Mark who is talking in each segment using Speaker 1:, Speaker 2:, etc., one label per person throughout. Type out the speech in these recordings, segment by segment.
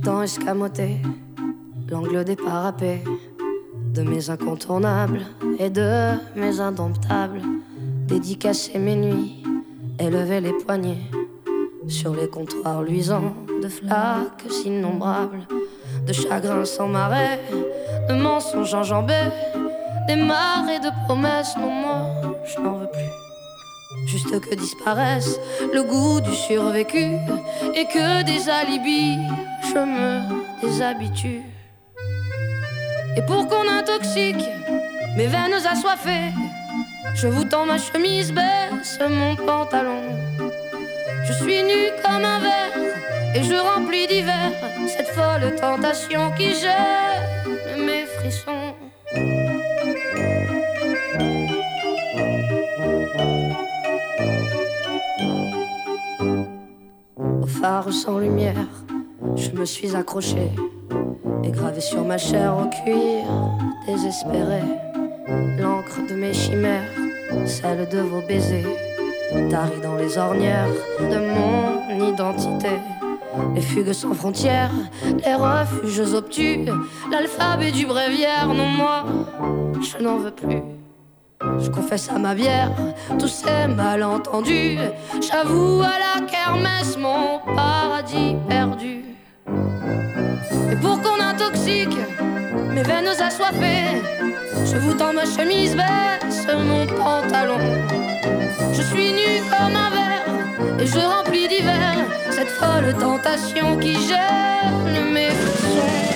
Speaker 1: tant escamoté l'angle des parapets de mes incontournables et de mes indomptables, dédicacer mes nuits, élever les poignets sur les comptoirs luisants de flaques innombrables, de chagrins sans marais, de mensonges enjambés, des marées de promesses. Non, moi, je n'en veux plus. Juste que disparaisse le goût du survécu et que des alibis, je me déshabitue. Et pour qu'on intoxique mes veines assoiffées, je vous tends ma chemise, baisse mon pantalon. Je suis nue comme un verre et je remplis d'hiver cette folle tentation qui gêne mes frissons. Au phare sans lumière, je me suis accroché et gravé sur ma chair au cuir désespéré l'encre de mes chimères, celle de vos baisers, tarie dans les ornières de mon identité. Les fugues sans frontières, les refuges obtus, l'alphabet du bréviaire. Non, moi, je n'en veux plus. Je confesse à ma bière tous ces malentendus. J'avoue à la kermesse mon paradis perdu. Et pour qu'on intoxique mes veines assoiffées, je vous tends ma chemise, baisse mon pantalon. Je suis nue comme un verre et je remplis d'hiver cette folle tentation qui gêne mes frissons.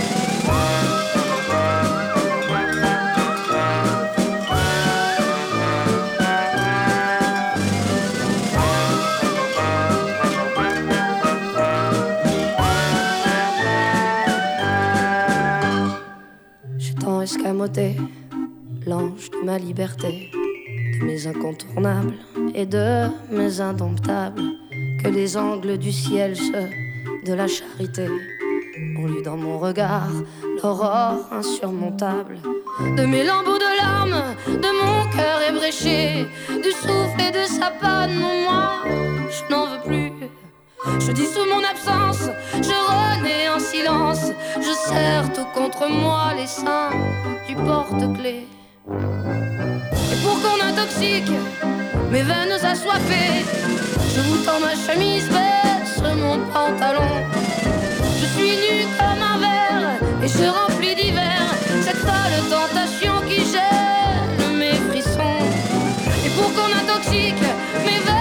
Speaker 1: J'ai tant escamoté l'ange de ma liberté, de mes incontournables et de mes indomptables, que les angles du ciel, ceux de la charité, ont lu dans mon regard l'aurore insurmontable. De mes lambeaux de larmes, de mon cœur ébréché, du souffle et de sa panne. Non, moi, je n'en veux plus. Je dissous mon absence, je renais en silence, je serre tout contre moi les seins du porte-clés. Et pour qu'on intoxique mes veines assoiffées, je vous tends ma chemise, baisse mon pantalon. Je suis nue comme un verre et je remplis d'hiver cette folle tentation qui gêne mes frissons. Et pour qu'on intoxique mes veines